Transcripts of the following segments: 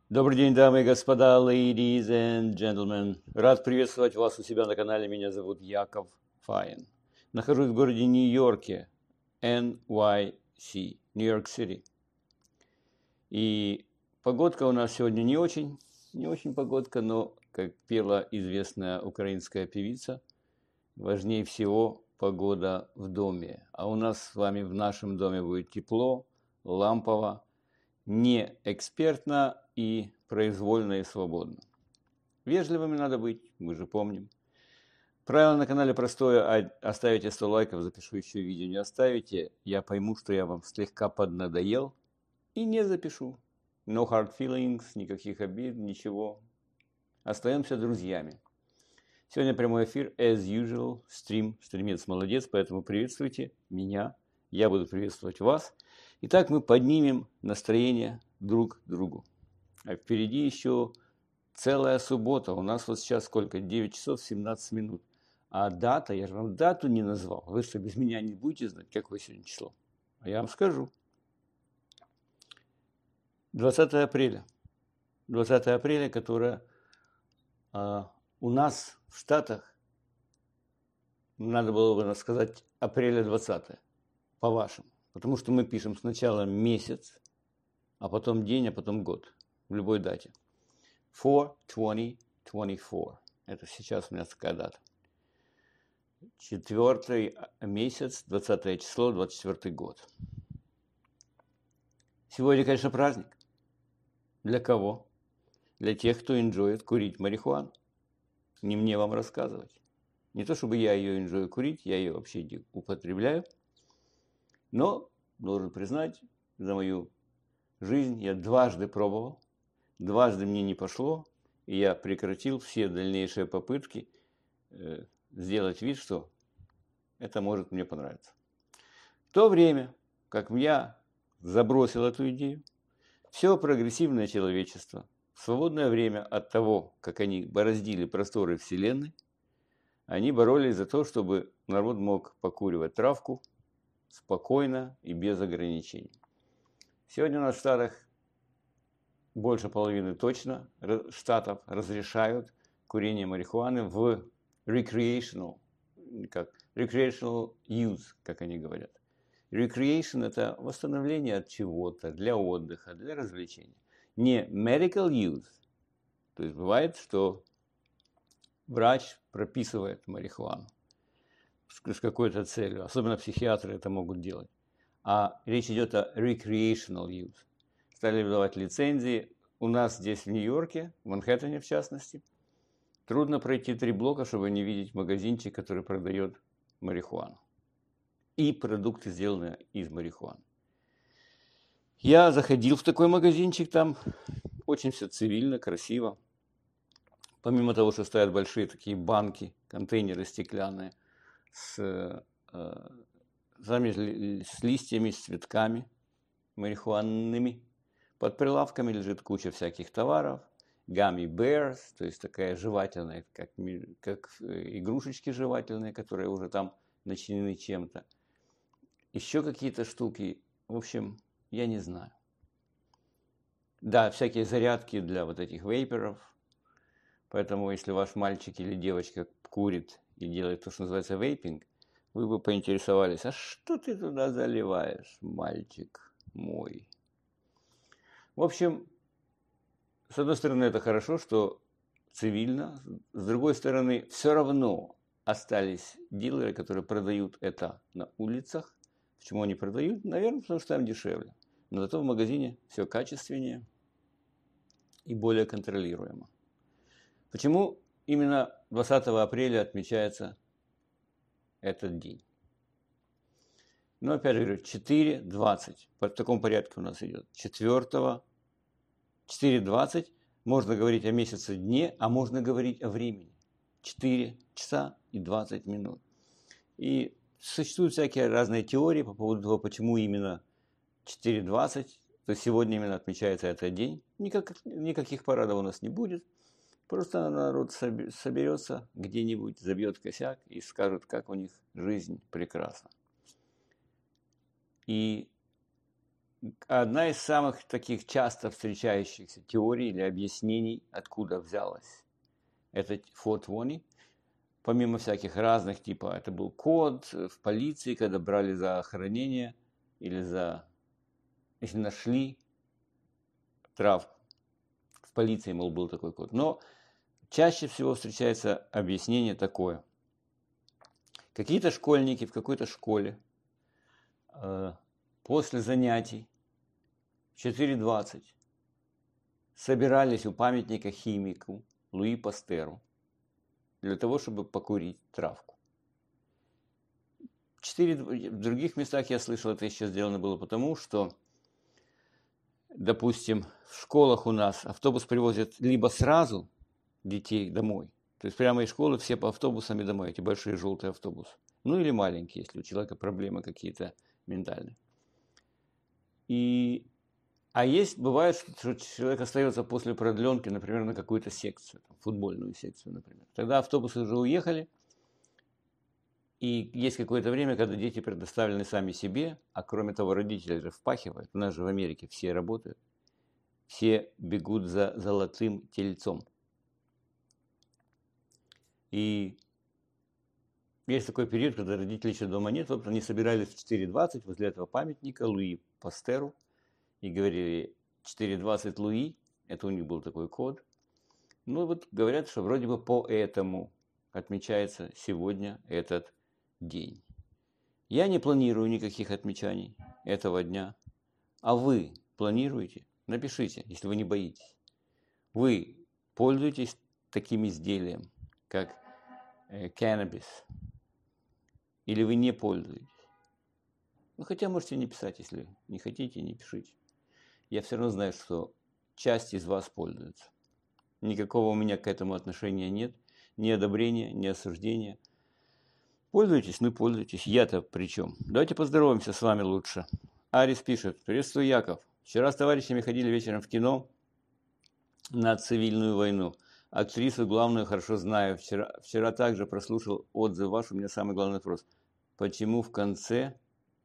Добрый день, дамы и господа, ladies and gentlemen. Рад приветствовать вас у себя на канале. Меня зовут Яков Фаин. Нахожусь в городе Нью-Йорке, NYC, Нью-Йорк Сити. И погодка у нас сегодня не очень погодка, но, как пела известная украинская певица, важнее всего погода в доме. А у нас с вами в нашем доме будет тепло, лампово, не экспертно и произвольно и свободно. Вежливыми надо быть, мы же помним. Правило на канале простое: оставите 100 лайков, запишу еще видео. Не оставите, я пойму, что я вам слегка поднадоел, и не запишу. No hard feelings, никаких обид, ничего. Остаемся друзьями. Сегодня прямой эфир, as usual, стримец молодец, поэтому приветствуйте меня, я буду приветствовать вас. Итак, мы поднимем настроение друг другу. А впереди еще целая суббота. У нас вот сейчас сколько? 9 часов 17 минут. А дата, я же вам дату не назвал. Вы что, без меня не будете знать, какое сегодня число? А я вам скажу. 20 апреля. 20 апреля, которое у нас в Штатах, надо было бы сказать апреля 20, по-вашему. Потому что мы пишем сначала месяц, а потом день, а потом год. В любой дате. 4/20/24. Это сейчас у меня такая дата. 4 месяц, 20 число, 24 год. Сегодня, конечно, праздник. Для кого? Для тех, кто enjoyет курить марихуану. Не мне вам рассказывать. Не то, чтобы я ее enjoy курить, я ее вообще не употребляю. Но, должен признать, за мою жизнь я дважды пробовал. Дважды мне не пошло, и я прекратил все дальнейшие попытки сделать вид, что это может мне понравиться. В то время, как я забросил эту идею, все прогрессивное человечество в свободное время от того, как они бороздили просторы Вселенной, они боролись за то, чтобы народ мог покуривать травку спокойно и без ограничений. Сегодня у нас в Штатах больше половины точно штатов разрешают курение марихуаны в recreational use, как они говорят. Recreation – это восстановление от чего-то, для отдыха, для развлечения. Не medical use. То есть бывает, что врач прописывает марихуану с какой-то целью. Особенно психиатры это могут делать. А речь идет о recreational use. Стали выдавать лицензии. У нас здесь в Нью-Йорке, в Манхэттене в частности, трудно пройти 3 блока, чтобы не видеть магазинчик, который продает марихуану. И продукты, сделанные из марихуаны. Я заходил в такой магазинчик, там очень все цивильно, красиво. Помимо того, что стоят большие такие банки, контейнеры стеклянные с листьями, с цветками марихуанными. Под прилавками лежит куча всяких товаров. Gummy bears, то есть такая жевательная, как игрушечки жевательные, которые уже там начинены чем-то. Еще какие-то штуки. В общем, я не знаю. Да, всякие зарядки для вот этих вейперов. Поэтому, если ваш мальчик или девочка курит и делает то, что называется вейпинг, вы бы поинтересовались, а что ты туда заливаешь, мальчик мой? В общем, с одной стороны, это хорошо, что цивильно. С другой стороны, все равно остались дилеры, которые продают это на улицах. Почему они продают? Наверное, потому что там дешевле. Но зато в магазине все качественнее и более контролируемо. Почему именно 20 апреля отмечается этот день? Но опять же говорю, 4:20. В таком порядке у нас идет. 4:20. Можно говорить о месяце дне, а можно говорить о времени. 4 часа и 20 минут. И существуют всякие разные теории по поводу того, почему именно 4:20. То есть сегодня именно отмечается этот день. Никаких парадов у нас не будет. Просто народ соберется где-нибудь, забьет косяк и скажет, как у них жизнь прекрасна. И одна из самых таких часто встречающихся теорий или объяснений, откуда взялась эта 420, помимо всяких разных, типа это был код в полиции, когда брали за охранение или если нашли травку. В полиции, мол, был такой код. Но чаще всего встречается объяснение такое. Какие-то школьники в какой-то школе после занятий в 4:20 собирались у памятника химику Луи Пастеру для того, чтобы покурить травку. В других местах я слышал, это еще сделано было потому, что, допустим, в школах у нас автобус привозят либо сразу детей домой, то есть прямо из школы все по автобусам и домой, эти большие желтые автобусы. Ну или маленькие, если у человека проблемы какие-то ментальные. Бывает, что человек остается после продленки, например, на какую-то секцию, футбольную секцию, например. Тогда автобусы уже уехали, и есть какое-то время, когда дети предоставлены сами себе, а кроме того, родители же впахивают. У нас же в Америке все работают, все бегут за золотым тельцом. И есть такой период, когда родителей еще дома нет, вот они собирались в 4:20 возле этого памятника Луи Пастеру и говорили 4:20 Луи, это у них был такой код. Ну вот говорят, что вроде бы поэтому отмечается сегодня этот день. Я не планирую никаких отмечаний этого дня. А вы планируете? Напишите, если вы не боитесь. Вы пользуетесь таким изделием, как cannabis? Или вы не пользуетесь? Ну, хотя можете не писать, если не хотите, не пишите. Я все равно знаю, что часть из вас пользуется. Никакого у меня к этому отношения нет. Ни одобрения, ни осуждения. Пользуйтесь, ну пользуйтесь. Я-то при чем? Давайте поздороваемся с вами лучше. Арис пишет. Приветствую, Яков. Вчера с товарищами ходили вечером в кино на цивильную войну. Актрису главную хорошо знаю. Вчера также прослушал отзыв ваш. У меня самый главный вопрос. Почему в конце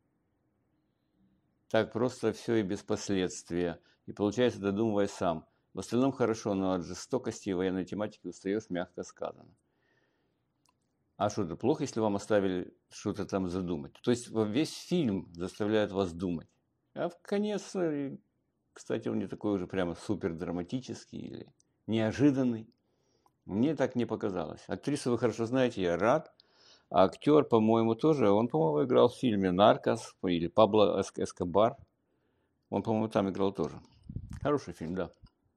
так просто все и без последствия? И получается, додумывай сам. В остальном хорошо, но от жестокости и военной тематики устаешь, мягко сказано. А что, это плохо, если вам оставили что-то там задумать? То есть весь фильм заставляет вас думать. А в конец, кстати, он не такой уже прямо супер драматический или неожиданный. Мне так не показалось. Актрису вы хорошо знаете, я рад. А актер, по-моему, тоже. Он, по-моему, играл в фильме «Наркос» или «Пабло Эскобар». Он, по-моему, там играл тоже. Хороший фильм, да.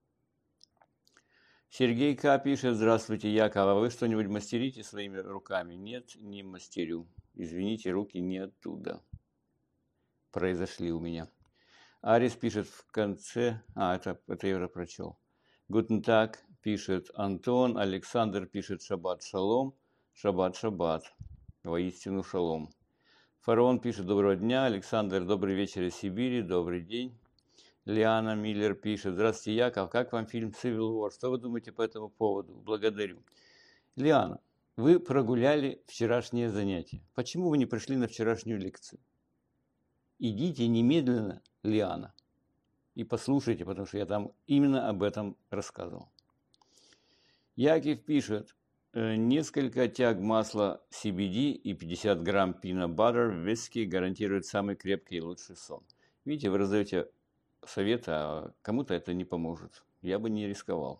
Сергей К. пишет. Здравствуйте, Яков. А вы что-нибудь мастерите своими руками? Нет, не мастерю. Извините, руки не оттуда произошли у меня. Арис пишет в конце. Это я уже прочел. Гутен так пишет Антон. Александр пишет шаббат шалом. Шаббат. Воистину шалом. Фараон пишет доброго дня. Александр, добрый вечер из Сибири. Добрый день. Лиана Миллер пишет. Здравствуйте, Яков. Как вам фильм Civil War? Что вы думаете по этому поводу? Благодарю. Лиана, вы прогуляли вчерашнее занятие. Почему вы не пришли на вчерашнюю лекцию? Идите немедленно, Лиана, и послушайте, потому что я там именно об этом рассказывал. Яков пишет. Несколько тяг масла CBD и 50 грамм peanut butter в виски гарантируют самый крепкий и лучший сон. Видите, вы раздаете советы, а кому-то это не поможет. Я бы не рисковал.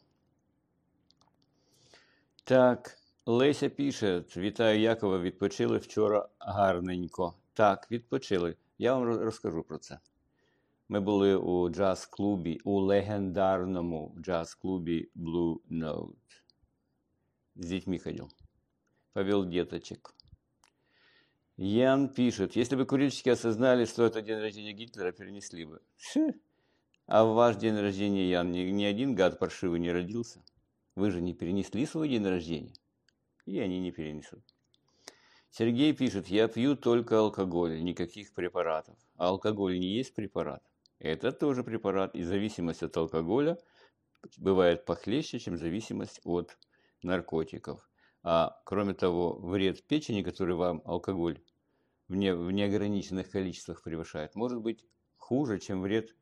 Так, Леся пишет. Вітаю, Якова, відпочили вчора гарненько. Так, відпочили. Я вам розкажу про це. Ми були у джаз-клубі, у легендарному джаз-клубі Blue Note. С детьми ходил. Повел деточек. Ян пишет. Если бы курильщики осознали, что это день рождения Гитлера, перенесли бы. А в ваш день рождения, Ян, ни один гад паршивый не родился. Вы же не перенесли свой день рождения. И они не перенесут. Сергей пишет. Я пью только алкоголь, никаких препаратов. А алкоголь не есть препарат. Это тоже препарат. И зависимость от алкоголя бывает похлеще, чем зависимость от наркотиков. А кроме того, вред печени, который вам алкоголь в неограниченных количествах превышает, может быть хуже, чем вред,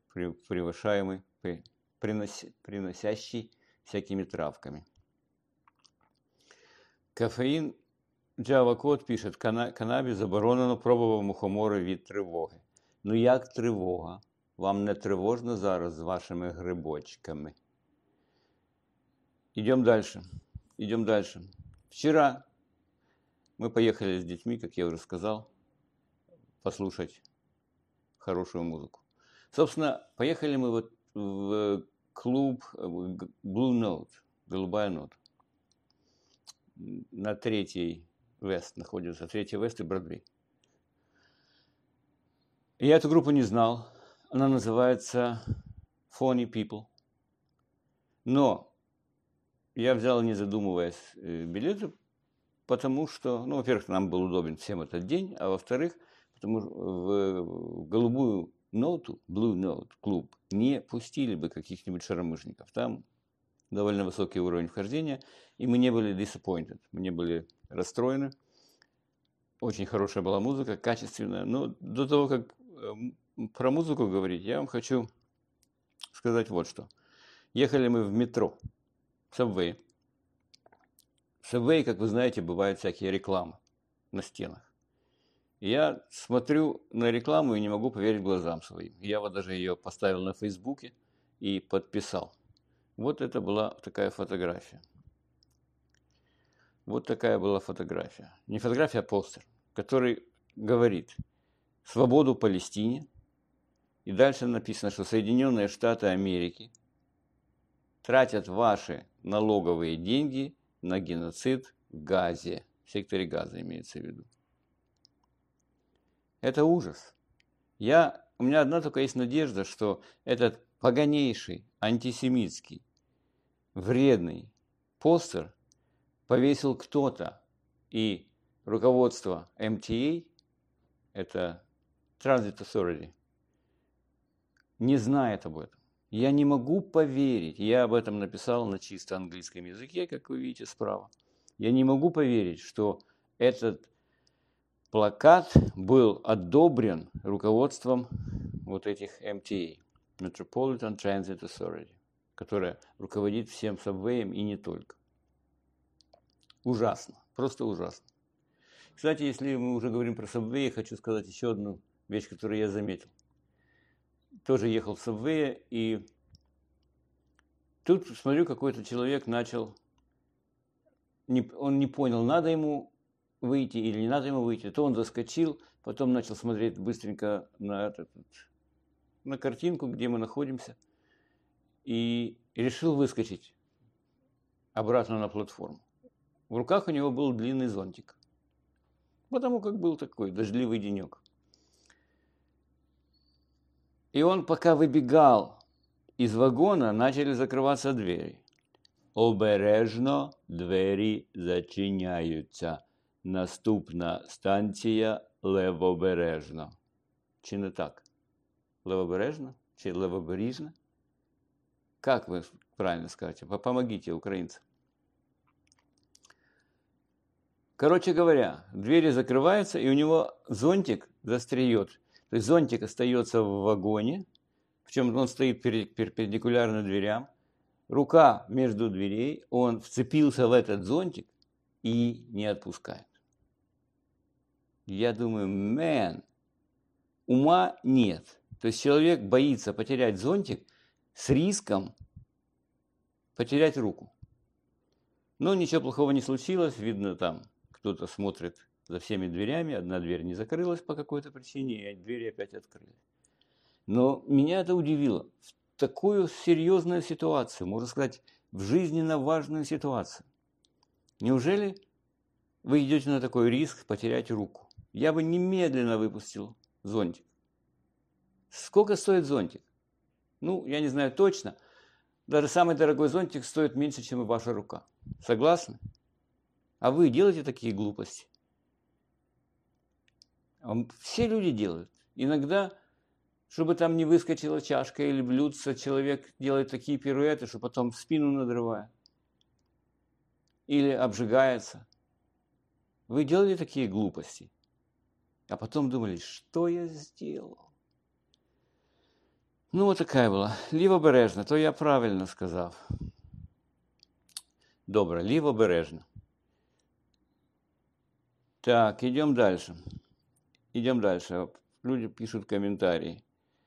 приносящий всякими травками. Кофеїн, Java Code пише, канабіс заборонено, пробував мухомори від тривоги. Ну як тривога? Вам не тривожно зараз з вашими грибочками? Идем дальше. Вчера мы поехали с детьми, как я уже сказал, послушать хорошую музыку. Собственно, поехали мы вот в клуб Blue Note, голубая нота. На 3-й Вест находится, 3-й Вест и Бродвей. Я эту группу не знал. Она называется Phony People. Но я взял, не задумываясь, билеты, потому что, ну, во-первых, нам был удобен всем этот день, а во-вторых, потому что в голубую ноту, Blue Note клуб, не пустили бы каких-нибудь шаромышников. Там довольно высокий уровень вхождения, и мы не были disappointed, мы не были расстроены. Очень хорошая была музыка, качественная. Но до того, как про музыку говорить, я вам хочу сказать вот что. Ехали мы в метро, в Subway. В Subway, как вы знаете, бывают всякие рекламы на стенах. И я смотрю на рекламу и не могу поверить глазам своим. Я вот даже ее поставил на Фейсбуке и подписал. Вот это была такая фотография. Вот такая была фотография. Не фотография, а постер, который говорит «Свободу Палестине». И дальше написано, что Соединенные Штаты Америки тратят ваши налоговые деньги на геноцид в Газе. В секторе Газа имеется в виду. Это ужас. У меня одна только есть надежда, что этот поганейший, антисемитский, вредный постер повесил кто-то, и руководство MTA, это Transit Authority, не знает об этом. Я не могу поверить, я об этом написал на чисто английском языке, как вы видите справа. Я не могу поверить, что этот плакат был одобрен руководством вот этих MTA, Metropolitan Transit Authority, которая руководит всем сабвеем и не только. Ужасно, просто ужасно. Кстати, если мы уже говорим про сабвей, я хочу сказать еще одну вещь, которую я заметил. Тоже ехал в сабвее, и тут, смотрю, какой-то человек начал, он не понял, надо ему выйти или не надо ему выйти. То он заскочил, потом начал смотреть быстренько на картинку, где мы находимся, и решил выскочить обратно на платформу. В руках у него был длинный зонтик, потому как был такой дождливый денек. И он, пока выбегал из вагона, начали закрываться двери. Обережно двері зачиняються. Наступна станція Левобережна. Чи не так? Левобережна? Чи Левобережна? Как вы правильно скажете? Помогите, украинцы. Короче говоря, двери закрываются, и у него зонтик застряет. То есть зонтик остается в вагоне, причем он стоит перпендикулярно дверям. Рука между дверей, он вцепился в этот зонтик и не отпускает. Я думаю, ума нет. То есть человек боится потерять зонтик с риском потерять руку. Но ничего плохого не случилось, видно, там кто-то смотрит за всеми дверями, одна дверь не закрылась по какой-то причине, и двери опять открылись. Но меня это удивило. В такую серьезную ситуацию, можно сказать, в жизненно важную ситуацию. Неужели вы идете на такой риск потерять руку? Я бы немедленно выпустил зонтик. Сколько стоит зонтик? Ну, я не знаю точно. Даже самый дорогой зонтик стоит меньше, чем и ваша рука. Согласны? А вы делаете такие глупости? Все люди делают. Иногда, чтобы там не выскочила чашка или блюдце, человек делает такие пируэты, что потом спину надрывает. Или обжигается. Вы делали такие глупости? А потом думали, что я сделал? Ну, вот такая була. Лівобережна, то я правильно сказав. Добре, лівобережна. Так, идем дальше. Идем дальше. Люди пишут комментарии.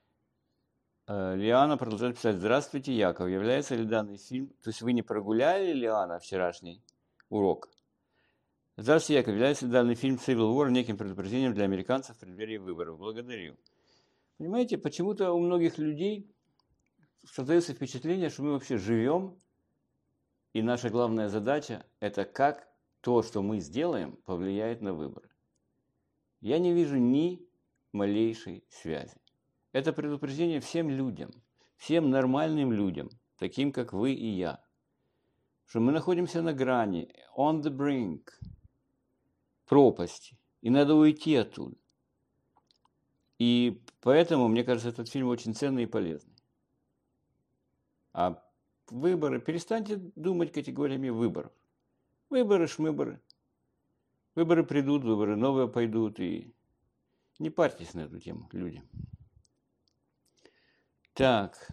Лиана продолжает писать. Здравствуйте, Яков. Является ли данный фильм... То есть вы не прогуляли, Лиана, вчерашний урок? Здравствуйте, Яков. Является ли данный фильм Civil War неким предупреждением для американцев в преддверии выборов? Благодарю. Понимаете, почему-то у многих людей создается впечатление, что мы вообще живем, и наша главная задача – это как то, что мы сделаем, повлияет на выборы. Я не вижу ни малейшей связи. Это предупреждение всем людям, всем нормальным людям, таким как вы и я, что мы находимся на грани, on the brink, пропасти, и надо уйти оттуда. И поэтому, мне кажется, этот фильм очень ценный и полезный. А выборы, перестаньте думать категориями выборов. Выборы, шмыборы. Выборы придут, выборы новые пойдут, и не парьтесь на эту тему, люди. Так.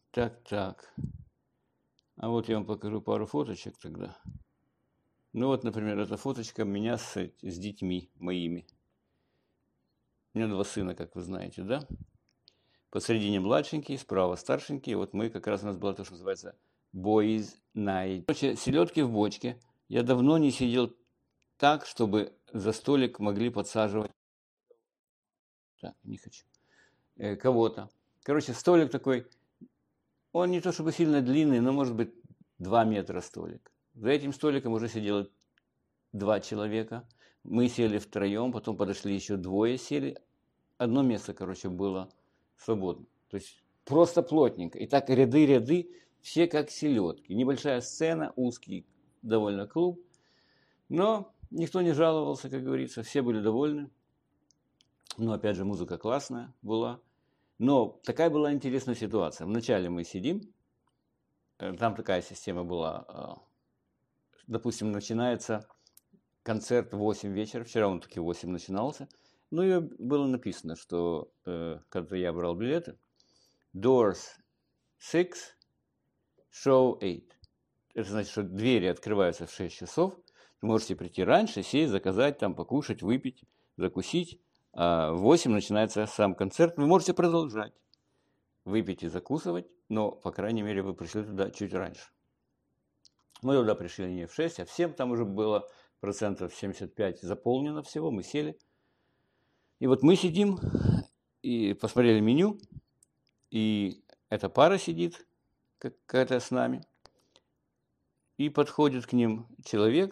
А вот я вам покажу пару фоточек тогда. Ну вот, например, эта фоточка меня с детьми моими. У меня 2 сына, как вы знаете, да? Посередине младшенький, справа старшенький. Вот мы, как раз у нас было то, что называется Boys Night. Короче, селедки в бочке. Я давно не сидел так, чтобы за столик могли подсаживать. Так, не хочу. Кого-то. Короче, столик такой, он не то чтобы сильно длинный, но может быть 2 метра столик. За этим столиком уже сидело 2 человека. Мы сели втроем, потом подошли еще 2 сели. Одно место, короче, было свободно. То есть просто плотненько. И так ряды, все как селедки. Небольшая сцена, узкий довольно клуб. Но никто не жаловался, как говорится, все были довольны. Но опять же, музыка классная была. Но такая была интересная ситуация. Вначале мы сидим, там такая система была, допустим, начинается концерт в 8 вечера, вчера он таки в 8 начинался, ну и было написано, что, когда я брал билеты, doors 6, show 8. Это значит, что двери открываются в 6 часов, вы можете прийти раньше, сесть, заказать, там покушать, выпить, закусить, а в 8 начинается сам концерт, вы можете продолжать выпить и закусывать, но, по крайней мере, вы пришли туда чуть раньше. Мы туда пришли не в 6, а в 7, там уже было 75% заполнено всего, мы сели. И вот мы сидим и посмотрели меню, и эта пара сидит, какая-то с нами, и подходит к ним человек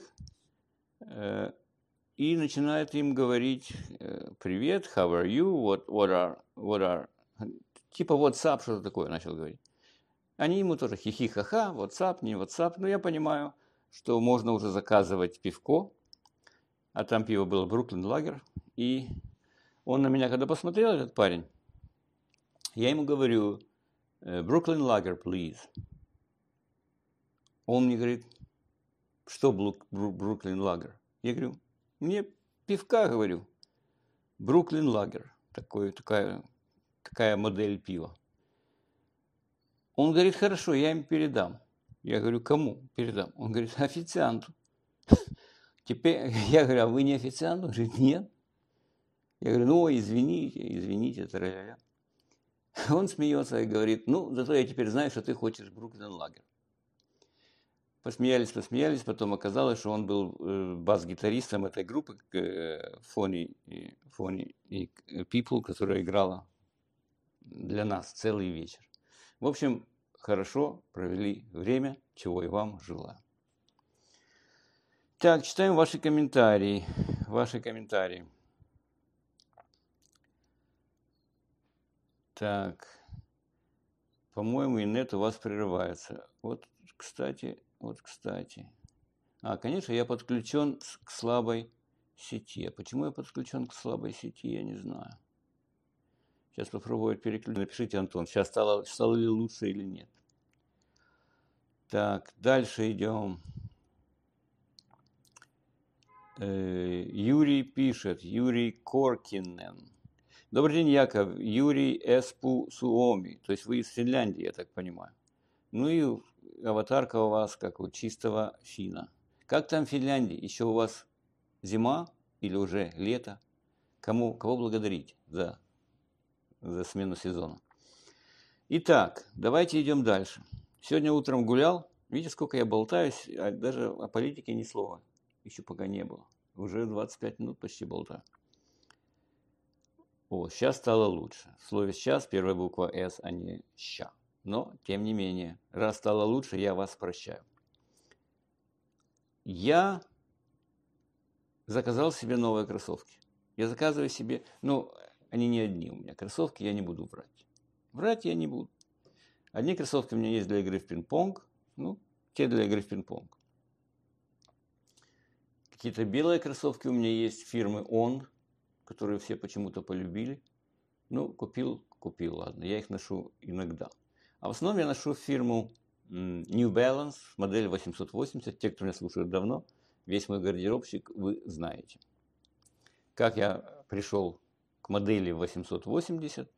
и начинает им говорить: привет, how are you, what are, типа WhatsApp, что-то такое начал говорить. Они ему тоже хихи-ха-ха, WhatsApp, не WhatsApp. Но я понимаю, что можно уже заказывать пивко, а там пиво было Brooklyn Lager. И он на меня, когда посмотрел, этот парень, я ему говорю: Brooklyn Lager, please. Он мне говорит: что Brooklyn Lager? Я говорю: мне пивка, говорю, Brooklyn Lager, такая модель пива. Он говорит: хорошо, я им передам. Я говорю: кому передам? Он говорит: официанту. Теперь я говорю: а вы не официант? Он говорит: нет. Я говорю: ну, извините, тра-ля-ля. Он смеется и говорит: ну, зато я теперь знаю, что ты хочешь Бруклин Лагер. Посмеялись, потом оказалось, что он был бас-гитаристом этой группы Funny и People, которая играла для нас целый вечер. В общем, хорошо провели время, чего и вам желаю. Так, читаем ваши комментарии. Так, по-моему, инет у вас прерывается. Вот, кстати. Конечно, я подключен к слабой сети. А почему я подключен к слабой сети, я не знаю. Сейчас попробую переключить. Напишите, Антон, сейчас стало ли лучше или нет. Так, дальше идем. Юрий пишет, Юрий Коркинен. Добрый день, Яков. Юрий Эспу Суоми. То есть вы из Финляндии, я так понимаю. Ну и аватарка у вас как у чистого финна. Как там в Финляндии? Еще у вас зима или уже лето? Кого благодарить за смену сезона? Итак, давайте идем дальше. Сегодня утром гулял. Видите, сколько я болтаюсь, а даже о политике ни слова. Еще пока не было. Уже 25 минут почти болтаю. О, сейчас стало лучше. В слове «сейчас» первая буква «С», а не «ща». Но, тем не менее, раз стало лучше, я вас прощаю. Я заказал себе новые кроссовки. Я заказываю себе, ну, они не одни у меня. Кроссовки я не буду врать. Врать я не буду. Одни кроссовки у меня есть для игры в пинг-понг. Ну, те для игры в пинг-понг. Какие-то белые кроссовки у меня есть фирмы On, которые все почему-то полюбили. Ну, купил, ладно. Я их ношу иногда. А в основном я ношу фирму New Balance, модель 880. Те, кто меня слушает давно, весь мой гардеробщик вы знаете. Как я пришел к модели 880,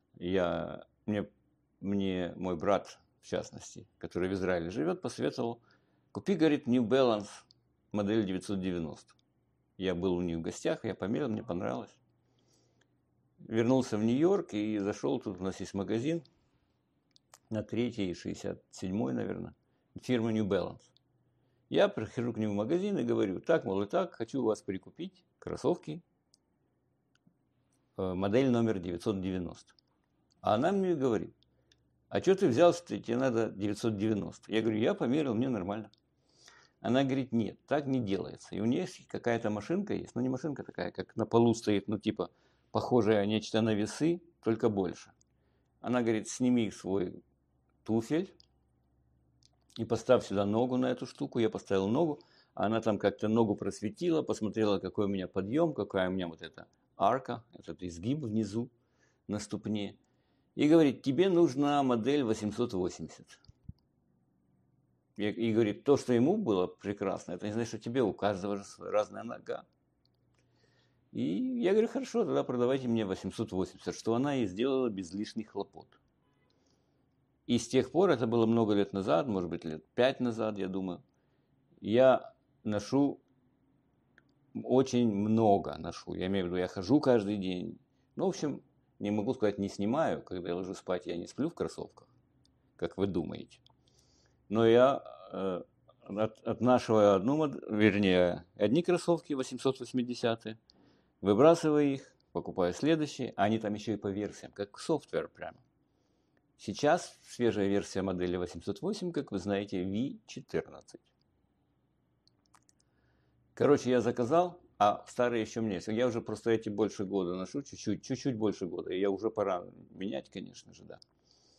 мне мой брат, в частности, который в Израиле живет, посоветовал: купи, говорит, New Balance модель 990. Я был у них в гостях, я померил, мне понравилось. Вернулся в Нью-Йорк и зашел, тут у нас есть магазин на 3-й, 67-й, наверное, фирмы New Balance. Я прихожу к нему в магазин и говорю: так, мол, и так, хочу у вас прикупить кроссовки, модель номер 990. А она мне говорит: а что ты взял, что тебе надо 990? Я говорю: я померил, мне нормально. Она говорит: нет, так не делается. И у нее есть какая-то машинка есть, но не машинка такая, как на полу стоит, ну типа похожее нечто на весы, только больше. Она говорит: сними свой туфель и поставь сюда ногу на эту штуку. Я поставил ногу, а она там как-то ногу просветила, посмотрела, какой у меня подъем, какая у меня вот эта арка, этот изгиб внизу на ступне. И говорит: тебе нужна модель 880. И говорит: то, что ему было прекрасно, это не значит, что тебе, у каждого же разная нога. И я говорю: хорошо, тогда продавайте мне 880, что она и сделала без лишних хлопот. И с тех пор, это было много лет назад, может быть, лет 5 назад, я думаю, я ношу очень много ношу. Я имею в виду, я хожу каждый день. Ну, в общем, не могу сказать, не снимаю. Когда я ложусь спать, я не сплю в кроссовках, как вы думаете. Но я отношиваю одни кроссовки 880, выбрасываю их, покупаю следующие, а они там еще и по версиям, как софтвер прямо. Сейчас свежая версия модели 808, как вы знаете, V14. Короче, я заказал, а старые еще мне. Я уже просто эти больше года ношу, чуть-чуть больше года. И я уже пора менять, конечно же, да.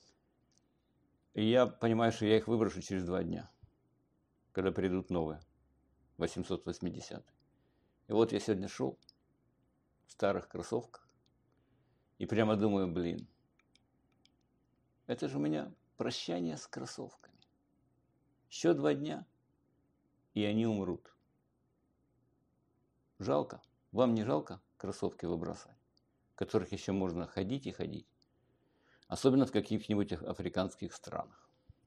И я понимаю, что я их выброшу через 2 дня, когда придут новые, 880. И вот я сегодня шел в старых кроссовках и прямо думаю: блин, это же у меня прощание с кроссовками. Еще 2 дня, и они умрут. Жалко. Вам не жалко кроссовки выбрасывать, в которых еще можно ходить и ходить? Особенно в каких-нибудь африканских странах.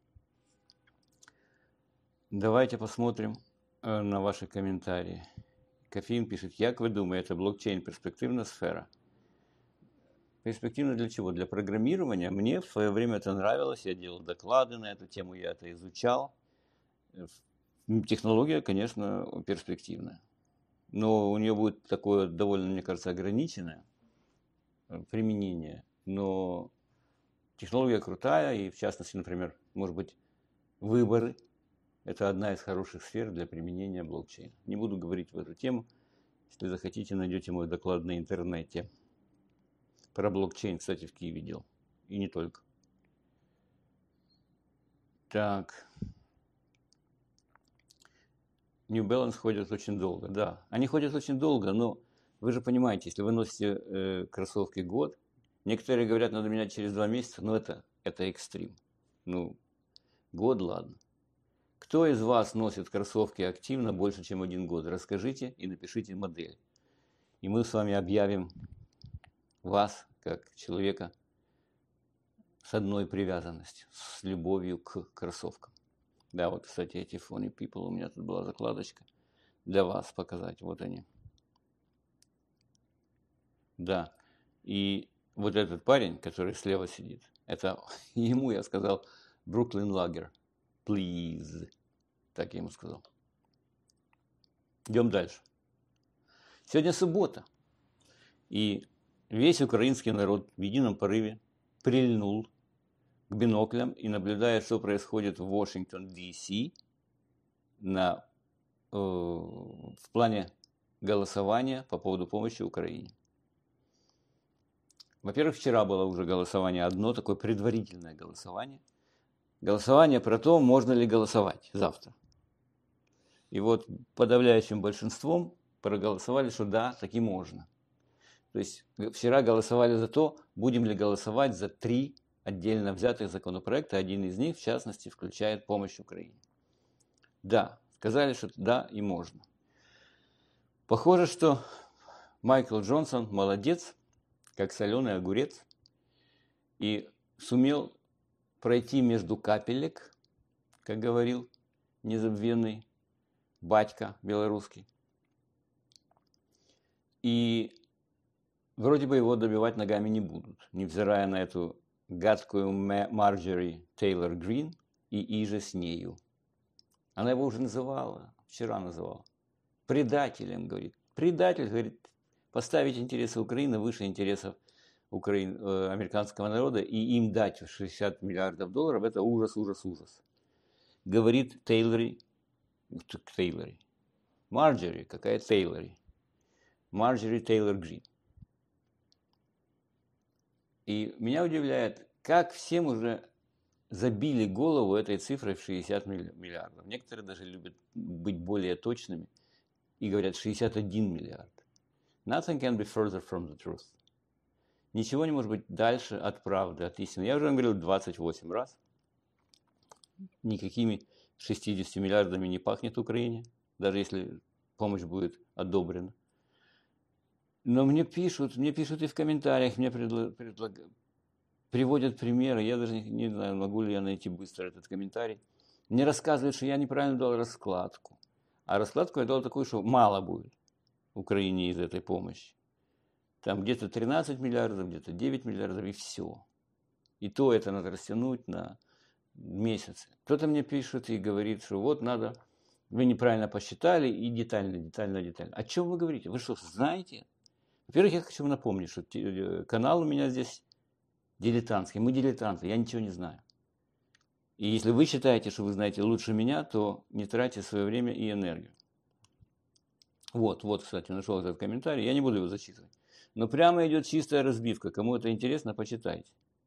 Давайте посмотрим на ваши комментарии. Кофеин пишет: как вы думаете, блокчейн перспективная сфера? Перспективно для чего? Для программирования. Мне в свое время это нравилось, я делал доклады на эту тему, я это изучал. Технология, конечно, перспективная. Но у нее будет такое довольно, мне кажется, ограниченное применение. Но технология крутая, и в частности, например, может быть, выборы – это одна из хороших сфер для применения блокчейна. Не буду говорить в эту тему. Если захотите, найдете мой доклад на интернете. Про блокчейн, кстати, в Киеве делал. И не только. Так. New Balance ходят очень долго. Да, они ходят очень долго, но вы же понимаете, если вы носите кроссовки год, некоторые говорят, надо менять через 2 месяца, но это экстрим. Ну, год, ладно. Кто из вас носит кроссовки активно больше, чем 1 год? Расскажите и напишите модель. И мы с вами объявим вас, как человека с одной привязанностью, с любовью к кроссовкам. Да, вот, кстати, эти Funny People, у меня тут была закладочка для вас показать. Вот они. Да. И вот этот парень, который слева сидит, это ему я сказал Brooklyn Lager, please. Так я ему сказал. Идем дальше. Сегодня суббота. И весь украинский народ в едином порыве прильнул к биноклям и наблюдая, что происходит в Вашингтон, Д.С. В плане голосования по поводу помощи Украине. Во-первых, вчера было уже голосование одно, такое предварительное голосование. Голосование про то, можно ли голосовать завтра. И вот подавляющим большинством проголосовали, что да, таки можно. То есть вчера голосовали за то, будем ли голосовать за 3 отдельно взятых законопроекта. Один из них, в частности, включает помощь Украине. Да, сказали, что да и можно. Похоже, что Майкл Джонсон молодец, как соленый огурец, и сумел пройти между капелек, как говорил незабвенный батька белорусский. И вроде бы его добивать ногами не будут, невзирая на эту гадкую Марджори Тейлор Грин и иже с нею. Она его уже называла, вчера называла, предателем, говорит. Предатель, говорит, поставить интересы Украины выше интересов американского народа и им дать 60 миллиардов долларов, это ужас, ужас, ужас. Говорит Тейлори. Марджори, какая Тейлори? Марджори Тейлор Грин. И меня удивляет, как всем уже забили голову этой цифрой в 60 миллиардов. Некоторые даже любят быть более точными и говорят 61 миллиард. Nothing can be further from the truth. Ничего не может быть дальше от правды, от истины. Я уже говорил 28 раз. Никакими 60 миллиардами не пахнет Украине, даже если помощь будет одобрена. Но мне пишут и в комментариях, мне приводят примеры. Я даже не знаю, могу ли я найти быстро этот комментарий. Мне рассказывают, что я неправильно дал раскладку. А раскладку я дал такую, что мало будет Украине из этой помощи. Там где-то 13 миллиардов, где-то 9 миллиардов и все. И то это надо растянуть на месяцы. Кто-то мне пишет и говорит, что вот надо, вы неправильно посчитали и детально. О чем вы говорите? Вы что, знаете? Во-первых, я хочу напомнить, что канал у меня здесь дилетантский. Мы дилетанты, я ничего не знаю. И если вы считаете, что вы знаете лучше меня, то не тратьте свое время и энергию. Вот, кстати, нашел этот комментарий. Я не буду его зачитывать. Но прямо идет чистая разбивка. Кому это интересно, почитайте.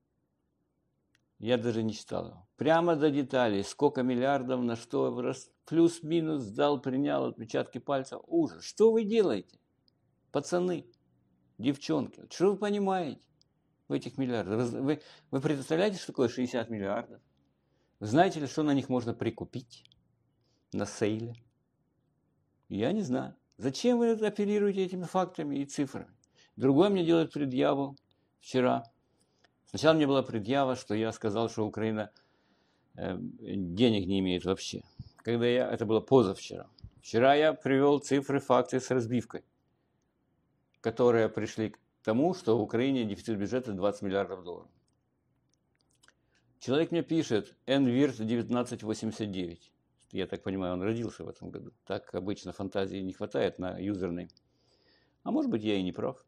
Я даже не читал его. Прямо до деталей. Сколько миллиардов, на что, плюс-минус, сдал, принял, отпечатки пальцев. Ужас. Что вы делаете? Пацаны, девчонки. Что вы понимаете в этих миллиардах? Вы представляете, что такое 60 миллиардов? Вы знаете ли, что на них можно прикупить на сейле? Я не знаю. Зачем вы оперируете этими фактами и цифрами? Другой мне делает предъяву вчера. Сначала мне была предъява, что я сказал, что Украина денег не имеет вообще. Это было позавчера. Вчера я привел цифры, факты с разбивкой, которые пришли к тому, что в Украине дефицит бюджета 20 миллиардов долларов. Человек мне пишет, NVIRT 1989. Я так понимаю, он родился в этом году. Так обычно фантазии не хватает на юзернейм. А может быть, я и не прав.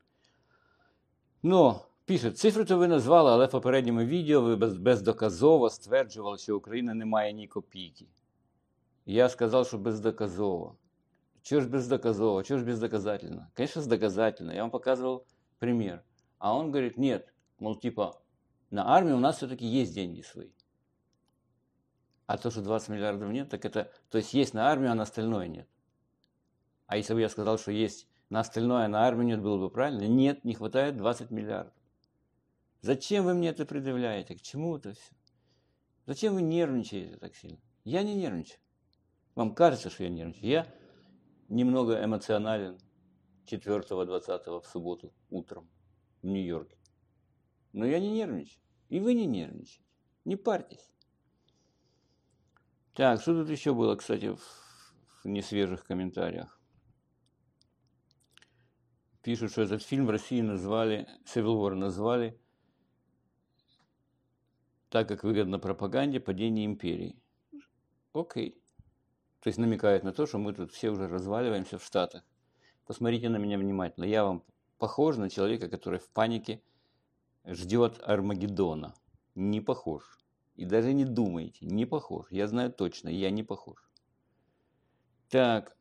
Но, пишет, цифру-то ви назвали, але в попередньому відео ви бездоказово стверджували, що Україна не має ні копійки. Я сказал, что бездоказово. Чего ж бездоказово? Чего ж бездоказательно? Конечно, доказательно. Я вам показывал пример. А он говорит, нет, мол, типа, на армию у нас все-таки есть деньги свои. А то, что 20 миллиардов нет, так это, то есть на армию, а на остальное нет. А если бы я сказал, что есть на остальное, а на армию нет, было бы правильно? Нет, не хватает 20 миллиардов. Зачем вы мне это предъявляете? К чему это все? Зачем вы нервничаете так сильно? Я не нервничаю. Вам кажется, что я нервничаю. Я немного эмоционален 4-20 в субботу утром. в Нью-Йорке. Но я не нервничаю. И вы не нервничайте. Не парьтесь. Так, что тут еще было, кстати, в несвежих комментариях? Пишут, что этот фильм в России назвали, Civil War назвали, так как выгодно пропаганде, падение империи. Окей. То есть намекает на то, что мы тут все уже разваливаемся в Штатах. Посмотрите на меня внимательно. Я вам похож на человека, который в панике ждет Армагеддона. Не похож. И даже не думайте, не похож. Я знаю точно, я не похож. Так.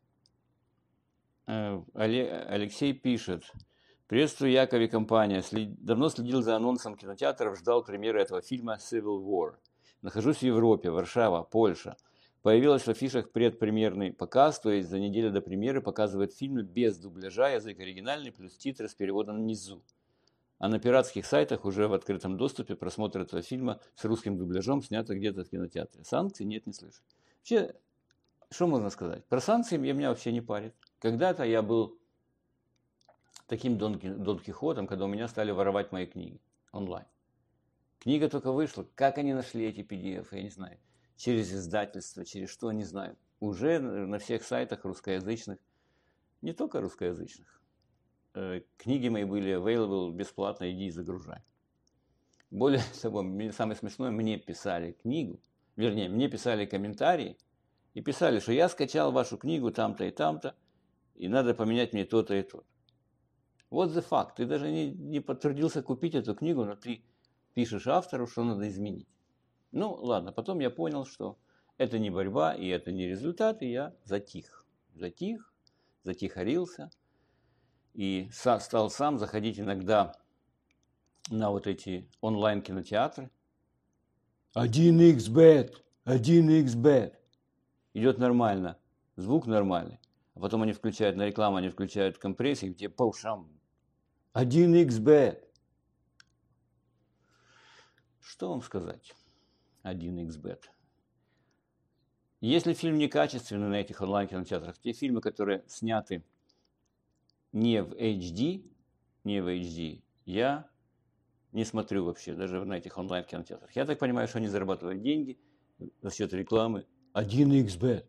Алексей пишет. Приветствую, Яков и компания. Давно следил за анонсом кинотеатров, ждал премьеры этого фильма Civil War. Нахожусь в Европе, Варшава, Польша. Появилась в афишах предпремьерный показ, то есть за неделю до премьеры показывают фильмы без дубляжа, язык оригинальный, плюс титры с переводом внизу. А на пиратских сайтах уже в открытом доступе просмотр этого фильма с русским дубляжом снято где-то в кинотеатре. Санкций нет, не слышу. Вообще, что можно сказать? Про санкции меня вообще не парит. Когда-то я был таким Дон Кихотом, когда у меня стали воровать мои книги онлайн. Книга только вышла. Как они нашли эти PDF, я не знаю. Через издательство, через что, не знаю. Уже на всех сайтах русскоязычных, не только русскоязычных, книги мои были available бесплатно, иди и загружай. Более того, самое смешное, мне писали книгу, вернее, мне писали комментарии и писали, что я скачал вашу книгу там-то, и надо поменять мне то-то и то-то. Вот the fact. Ты даже не потрудился купить эту книгу, но ты пишешь автору, что надо изменить. Ну, ладно, потом я понял, что это не борьба, и это не результат, и я затихарился, и стал сам заходить иногда на вот эти онлайн-кинотеатры. 1xbet. Идет нормально, звук нормальный. А потом они включают на рекламу, они включают компрессию, и тебе по ушам. 1xbet. Что вам сказать? 1xbet. Если фильм некачественный на этих онлайн-кинотеатрах, те фильмы, которые сняты не в HD, я не смотрю вообще, даже на этих онлайн-кинотеатрах. Я так понимаю, что они зарабатывают деньги за счет рекламы. 1xbet.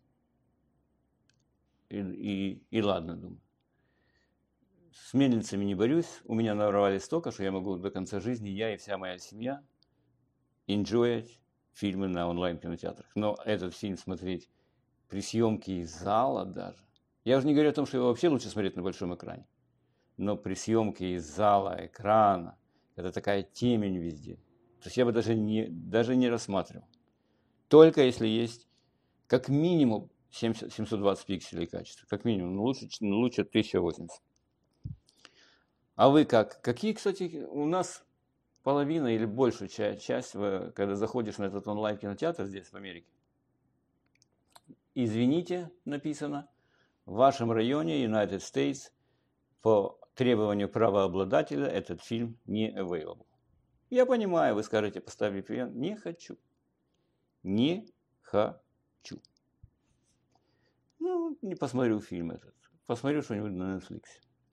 И ладно, думаю. С мельницами не борюсь. У меня наворовали столько, что я могу до конца жизни, я и вся моя семья, enjoyать фильмы на онлайн-кинотеатрах. Но этот фильм смотреть при съемке из зала даже. Я уже не говорю о том, что его вообще лучше смотреть на большом экране. Но при съемке из зала, экрана, это такая темень везде. То есть я бы даже не рассматривал. Только если есть как минимум 720 пикселей качества. Как минимум. Но лучше 1080. А вы как? Какие, кстати, у нас половина или большая часть, когда заходишь на этот онлайн-кинотеатр здесь, в Америке, извините, написано, в вашем районе United States по требованию правообладателя этот фильм не available. Я понимаю, вы скажете, поставь VPN. Не хочу. Не хочу. Ну, не посмотрю фильм этот. Посмотрю что-нибудь на Netflix.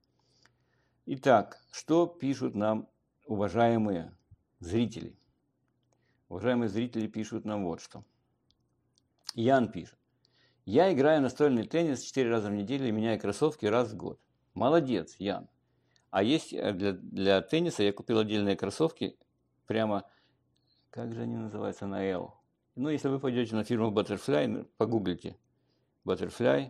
Итак, что пишут нам уважаемые зрители? Уважаемые зрители пишут нам вот что. Ян пишет. Я играю настольный теннис 4 раза в неделю и меняю кроссовки раз в год. Молодец, Ян. А есть для тенниса я купил отдельные кроссовки, прямо, как же они называются, на L. Ну, если вы пойдете на фирму Butterfly, погуглите. Butterfly,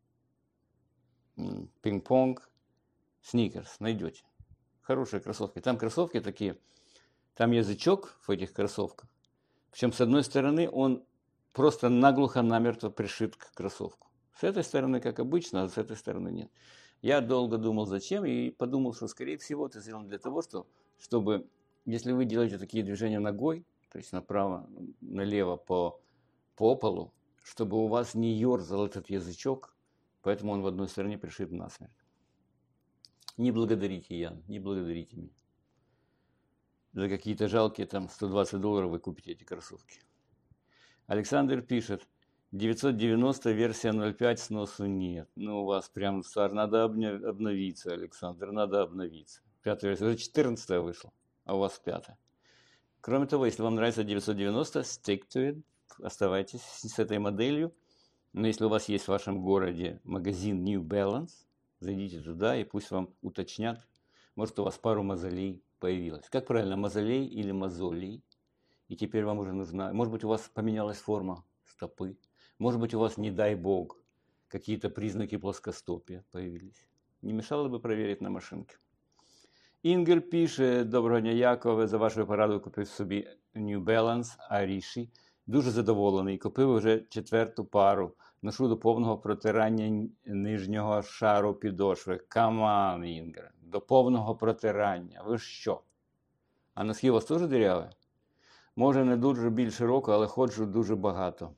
пинг-понг, сникерс, найдете. Хорошие кроссовки. Там кроссовки такие, там язычок в этих кроссовках. Причем с одной стороны он просто наглухо-намертво пришит к кроссовку. С этой стороны, как обычно, а с этой стороны нет. Я долго думал, зачем, и подумал, что, скорее всего, это сделано для того, чтобы, если вы делаете такие движения ногой, то есть направо, налево по полу, чтобы у вас не ерзал этот язычок, поэтому он в одной стороне пришит насмерть. Не благодарите, Ян, не благодарите меня. За какие-то жалкие там $120 вы купите эти кроссовки. Александр пишет, 990 версия 0.5 сносу нет. Ну, у вас прям, надо обновиться, Александр, надо обновиться. 5-я версия, уже 14-я вышла, а у вас 5-я. Кроме того, если вам нравится 990, stick to it, оставайтесь с этой моделью. Но если у вас есть в вашем городе магазин New Balance, зайдите туда и пусть вам уточнят. Может, у вас пару мозолей появилось. Как правильно, мозолей или мозолей? И теперь вам уже нужна... Может быть, у вас поменялась форма стопы. Может быть, у вас, не дай бог, какие-то признаки плоскостопия появились. Не мешало бы проверить на машинке. Інгер пише: доброго дня, Якове, за вашою порадою купив собі New Balance Arishi. Дуже задоволений. Купив вже 4-ту пару. Ношу до повного протирання нижнього шару підошви. Каман, Інгер. До повного протирання. Ви що? А носки у вас теж діряві? Може, не дуже більш широко, але ходжу дуже багато.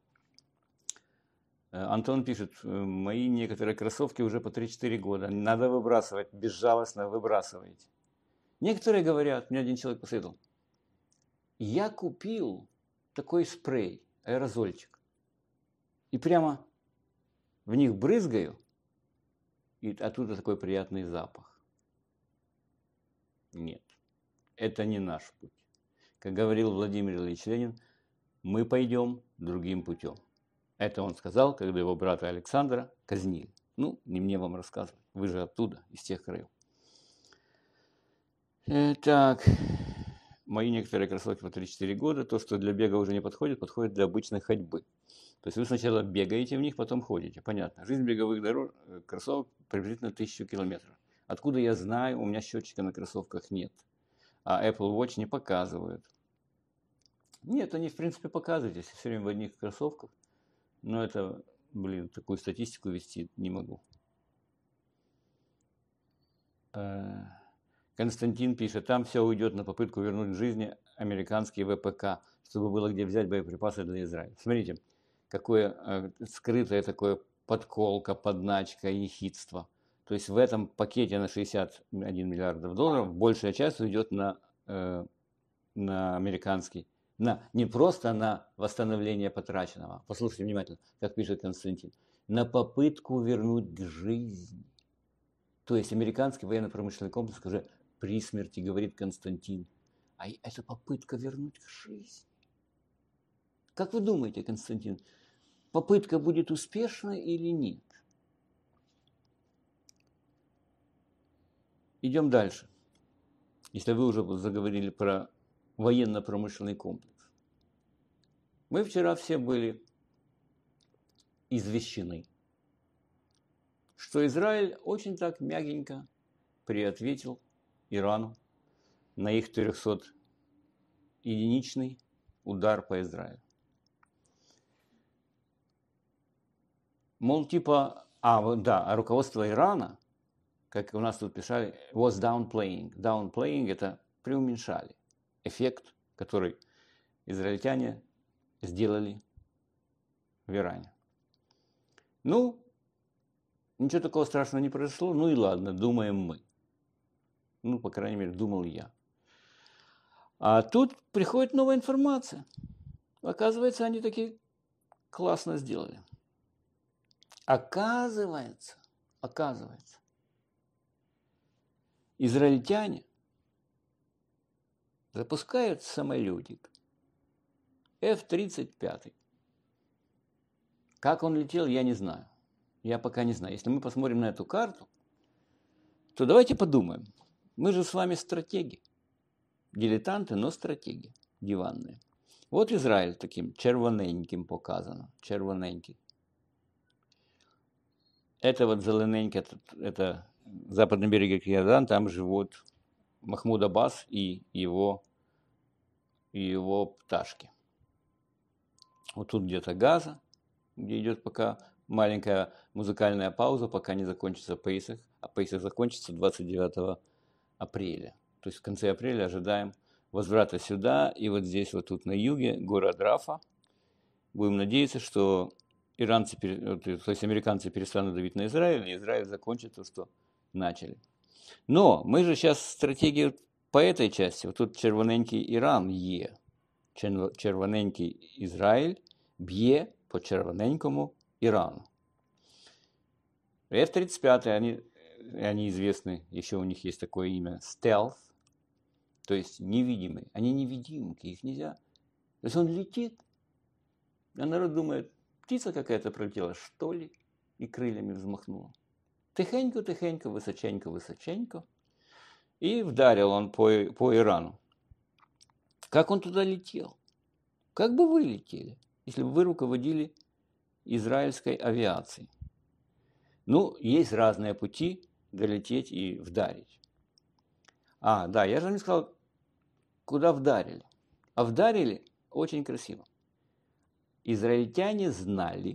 Антон пишет: мои некоторые кроссовки уже по 3-4 года. Надо выбрасывать. Безжалостно выбрасываете. Некоторые говорят, мне один человек посоветовал: я купил такой спрей, аэрозольчик, и прямо в них брызгаю, и оттуда такой приятный запах. Нет, это не наш путь. Как говорил Владимир Ильич Ленин, мы пойдем другим путем. Это он сказал, когда его брата Александра казнили. Ну, не мне вам рассказывать, вы же оттуда, из тех краев. Так, мои некоторые кроссовки по 3-4 года, то, что для бега уже не подходит, подходит для обычной ходьбы. То есть вы сначала бегаете в них, потом ходите. Понятно. Жизнь беговых кроссовок приблизительно 1000 километров. Откуда я знаю, у меня счетчика на кроссовках нет. А Apple Watch не показывают. Нет, они в принципе показывают, если все время в одних кроссовках. Но это, такую статистику вести не могу. Константин пишет: там все уйдет на попытку вернуть к жизни американский ВПК, чтобы было где взять боеприпасы для Израиля. Смотрите, какое скрытое такое подколка, подначка, ехидство. То есть в этом пакете на 61 миллиард долларов большая часть уйдет на американский, не просто на восстановление потраченного. Послушайте внимательно, как пишет Константин. На попытку вернуть к жизни. То есть американский военно-промышленный комплекс уже при смерти, говорит Константин. А это попытка вернуть к жизни. Как вы думаете, Константин, попытка будет успешной или нет? Идем дальше. Если вы уже заговорили про военно-промышленный комплекс. Мы вчера все были извещены, что Израиль очень так мягенько приответил Ирану на их 300-единичный удар по Израилю. Мол, типа, руководство Ирана, как у нас тут писали, was downplaying. Downplaying – это преуменьшали эффект, который израильтяне сделали в Иране. Ну, ничего такого страшного не произошло, ну и ладно, думаем мы. Ну, по крайней мере, думал я. А тут приходит новая информация. Оказывается, они таки классно сделали. Оказывается, израильтяне запускают самолетик F-35. Как он летел, я не знаю. Я пока не знаю. Если мы посмотрим на эту карту, то давайте подумаем. Мы же с вами стратеги. Дилетанты, но стратеги диванные. Вот Израиль таким червоненьким показано. Червоненький. Это вот зелененький, это западный берег реки Иордан, там живут Махмуд Аббас и его пташки. Вот тут где-то Газа, где идет пока маленькая музыкальная пауза, пока не закончится Пейсах. А Пейсах закончится 29 апреля. То есть в конце апреля ожидаем возврата сюда. И вот здесь, вот тут на юге, город Рафа. Будем надеяться, что американцы перестанут давить на Израиль, и Израиль закончит то, что начали. Но мы же сейчас стратегию по этой части. Вот тут червоненький Иран є. Червоненький Израиль б'є по червоненькому Ирану. F-35, они они известны, еще у них есть такое имя stealth, то есть невидимый. Они невидимки, их нельзя. То есть он летит, а народ думает, птица какая-то пролетела, что ли, и крыльями взмахнула. Тихенько, высоченько, и вдарил он по Ирану. Как он туда летел? Как бы вы летели, если бы вы руководили израильской авиацией? Ну, есть разные пути долететь и вдарить. Да, я же не сказал, куда вдарили. А вдарили очень красиво. Израильтяне знали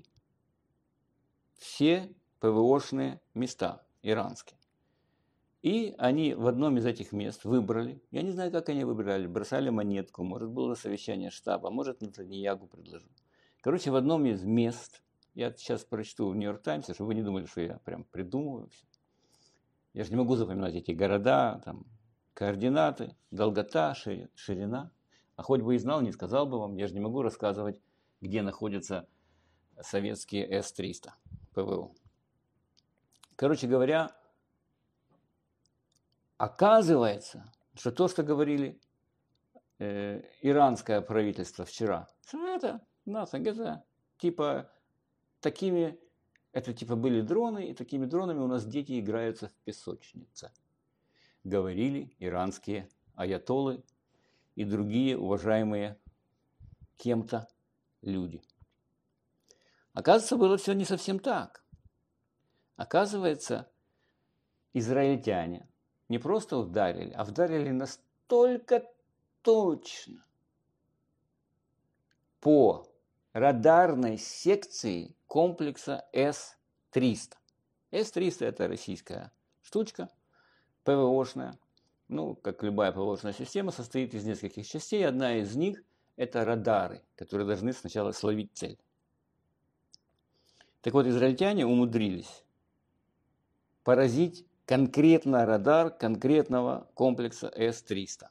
все ПВОшные места иранские. И они в одном из этих мест выбрали, я не знаю, как они выбирали, бросали монетку, может, было совещание штаба, может, Нетаньяху предложил. Короче, в одном из мест, я сейчас прочту в Нью-Йорк Таймсе, чтобы вы не думали, что я прям придумываю все. Я же не могу запоминать эти города, там, координаты, долгота, ширина. А хоть бы и знал, не сказал бы вам, я же не могу рассказывать, где находятся советские С-300 ПВО. Короче говоря, оказывается, что то, что говорили иранское правительство вчера, это типа такими, это типа были дроны, и такими дронами у нас дети играются в песочнице. Говорили иранские аятоллы и другие уважаемые кем-то люди. Оказывается, было все не совсем так. Оказывается, израильтяне не просто ударили, а вдарили настолько точно по радарной секции комплекса С-300. С-300 – это российская штучка, ПВОшная. Ну, как любая ПВОшная система, состоит из нескольких частей. Одна из них – это радары, которые должны сначала словить цель. Так вот, израильтяне умудрились поразить конкретно радар конкретного комплекса С-300.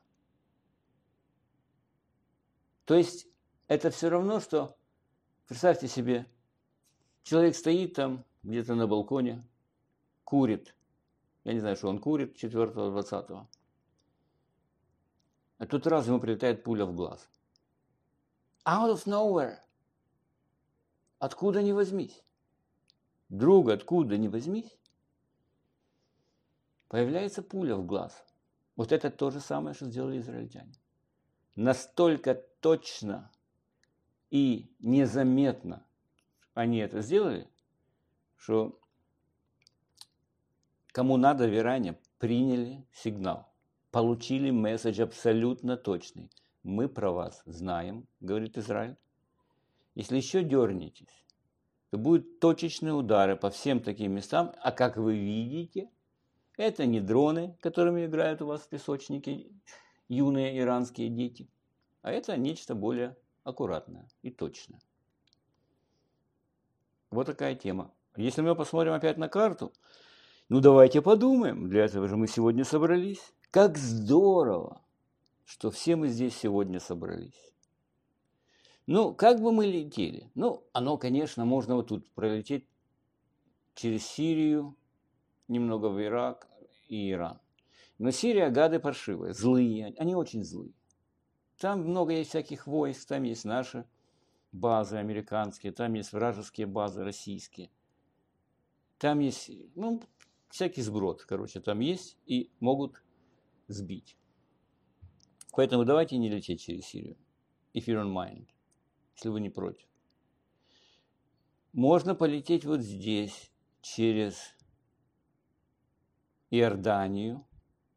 То есть, это все равно, что, представьте себе, человек стоит там где-то на балконе, курит. Я не знаю, что он курит 4-20. А тут раз ему прилетает пуля в глаз. Out of nowhere. Откуда ни возьмись. Друг, откуда ни возьмись. Появляется пуля в глаз. Вот это то же самое, что сделали израильтяне. Настолько точно и незаметно они это сделали, что кому надо в Иране приняли сигнал, получили месседж абсолютно точный. Мы про вас знаем, говорит Израиль. Если еще дернетесь, то будут точечные удары по всем таким местам, а как вы видите, это не дроны, которыми играют у вас в песочнике юные иранские дети, а это нечто более аккуратное и точное. Вот такая тема. Если мы посмотрим опять на карту, ну давайте подумаем, для этого же мы сегодня собрались. Как здорово, что все мы здесь сегодня собрались. Ну, как бы мы летели? Ну, оно, конечно, можно вот тут пролететь через Сирию, немного в Ирак и Иран. Но Сирия гады паршивые, злые, они очень злые. Там много есть всяких войск, там есть наши базы американские, там есть вражеские базы российские. Там есть, ну, всякий сброд, короче, там есть и могут сбить. Поэтому давайте не лететь через Сирию, if you don't mind, если вы не против. Можно полететь вот здесь, через Иорданию,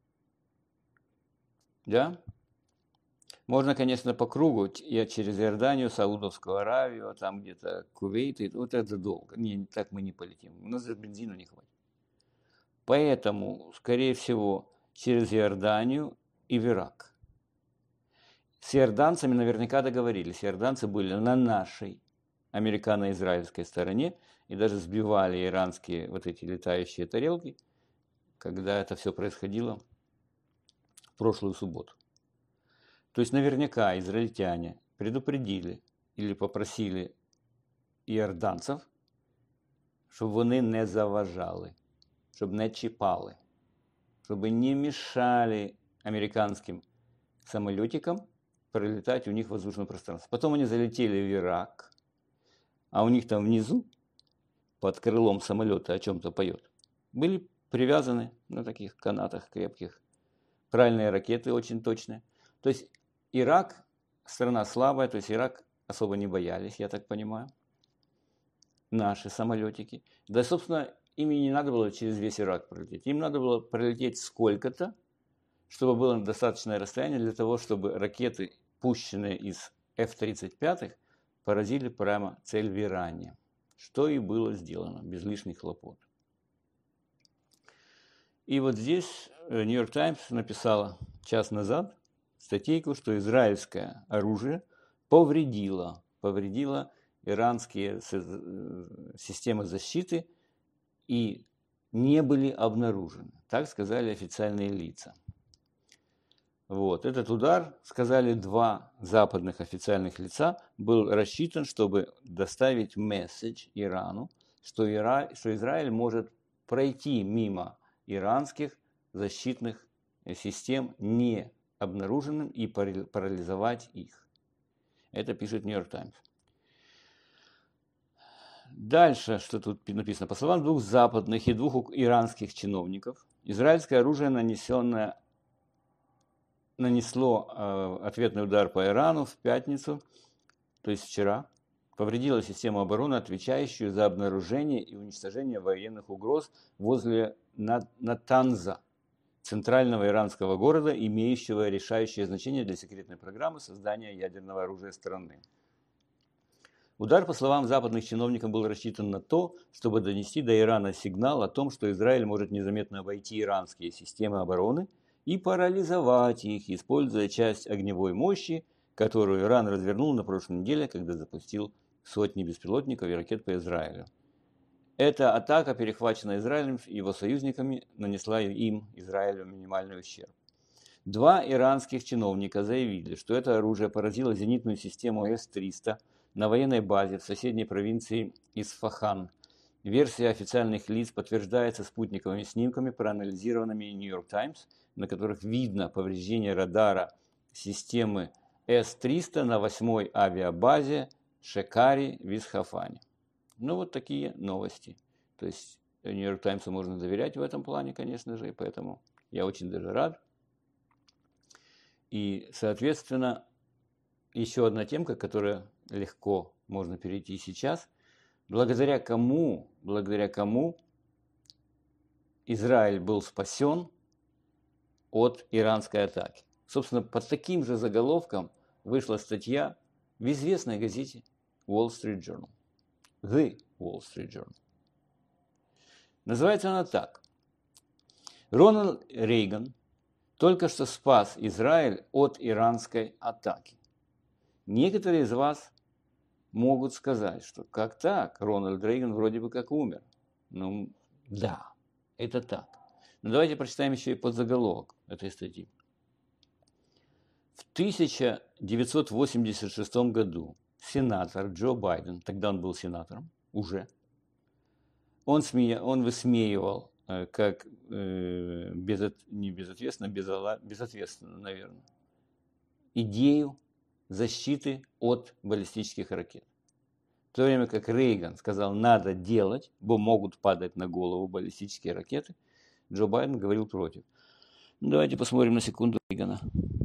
да? Можно, конечно, по кругу, я через Иорданию, Саудовскую Аравию, там где-то Кувейт, и вот это долго. Не, так мы не полетим, у нас бензина не хватит. Поэтому, скорее всего, через Иорданию и в Ирак. С иорданцами наверняка договорились. Иорданцы были на нашей американо-израильской стороне и даже сбивали иранские вот эти летающие тарелки, когда это все происходило в прошлую субботу. То есть наверняка израильтяне предупредили или попросили иорданцев, щоб вони не заважали. чтобы не чипали, чтобы не мешали американским самолетикам пролетать у них в воздушном пространстве. Потом они залетели в Ирак, а у них там внизу, под крылом самолета о чем-то поет, были привязаны на таких канатах крепких правильные ракеты, очень точные. То есть Ирак страна слабая, то есть Ирак особо не боялись, я так понимаю, наши самолетики. Да, собственно, им и не надо было через весь Ирак пролететь. Им надо было пролететь сколько-то, чтобы было достаточное расстояние для того, чтобы ракеты, пущенные из F-35, поразили прямо цель в Иране. Что и было сделано, без лишних хлопот. И вот здесь Нью-Йорк Таймс написала час назад статейку, что израильское оружие повредило иранские системы защиты и не были обнаружены. Так сказали официальные лица. Вот. Этот удар, сказали два западных официальных лица, был рассчитан, чтобы доставить месседж Ирану, что Израиль может пройти мимо иранских защитных систем не обнаруженным и парализовать их. Это пишет Нью-Йорк Таймс. Дальше, что тут написано. По словам двух западных и двух иранских чиновников, израильское оружие нанесло ответный удар по Ирану в пятницу, то есть вчера, повредило систему обороны, отвечающую за обнаружение и уничтожение военных угроз возле Натанза, центрального иранского города, имеющего решающее значение для секретной программы создания ядерного оружия страны. Удар, по словам западных чиновников, был рассчитан на то, чтобы донести до Ирана сигнал о том, что Израиль может незаметно обойти иранские системы обороны и парализовать их, используя часть огневой мощи, которую Иран развернул на прошлой неделе, когда запустил сотни беспилотников и ракет по Израилю. Эта атака, перехваченная Израилем и его союзниками, нанесла им, Израилю, минимальный ущерб. Два иранских чиновника заявили, что это оружие поразило зенитную систему С-300 на военной базе в соседней провинции Исфахан. Версия официальных лиц подтверждается спутниковыми снимками, проанализированными Нью-Йорк Таймс, на которых видно повреждение радара системы С-300 на 8-й авиабазе Шекари в Исфахане. Ну, вот такие новости. То есть Нью-Йорк Таймсу можно доверять в этом плане, конечно же, и поэтому я очень даже рад. И, соответственно, еще одна темка, которая легко можно перейти сейчас. Благодаря кому Израиль был спасен от иранской атаки. Собственно, под таким же заголовком вышла статья в известной газете Wall Street Journal. The Wall Street Journal. Называется она так. Рональд Рейган только что спас Израиль от иранской атаки. Некоторые из вас могут сказать, что как так? Рональд Рейган вроде бы как умер. Ну, да, это так. Но давайте прочитаем еще и подзаголовок этой статьи. В 1986 году сенатор Джо Байден, тогда он был сенатором, уже, он высмеивал, как безответственно, наверное, идею защиты от баллистических ракет. В то время как Рейган сказал, надо делать, бо могут падать на голову баллистические ракеты, Джо Байден говорил против. Давайте посмотрим на секунду Рейгана.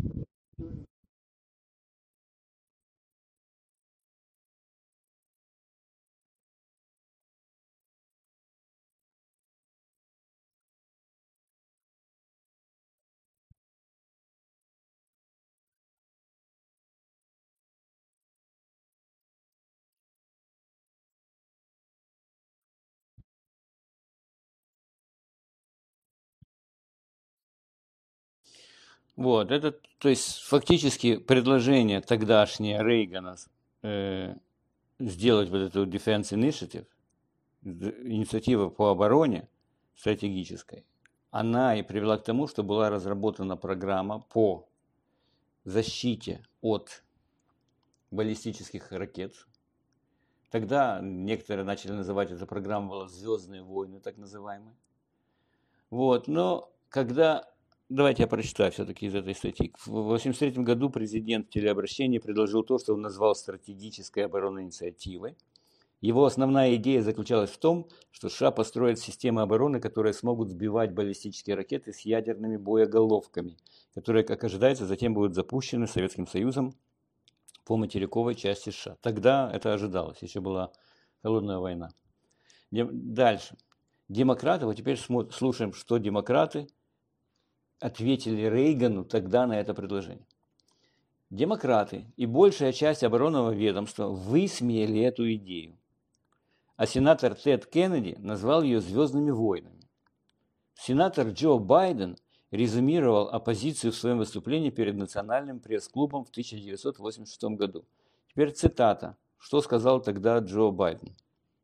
Вот, это, то есть, фактически предложение тогдашнее Рейгана сделать вот эту Defense Initiative, инициатива по обороне стратегической, она и привела к тому, что была разработана программа по защите от баллистических ракет. Тогда некоторые начали называть эту программу «Звездные войны», так называемые. Вот, но когда... Давайте я прочитаю все-таки из этой статьи. В 1983 году президент в телеобращении предложил то, что он назвал стратегической оборонной инициативой. Его основная идея заключалась в том, что США построят системы обороны, которые смогут сбивать баллистические ракеты с ядерными боеголовками, которые, как ожидается, затем будут запущены Советским Союзом по материковой части США. Тогда это ожидалось, еще была холодная война. Дальше. Демократы, вот теперь слушаем, что демократы ответили Рейгану тогда на это предложение. Демократы и большая часть оборонного ведомства высмеяли эту идею, а сенатор Тед Кеннеди назвал ее «звездными войнами». Сенатор Джо Байден резюмировал оппозицию в своем выступлении перед Национальным пресс-клубом в 1986 году. Теперь цитата. Что сказал тогда Джо Байден?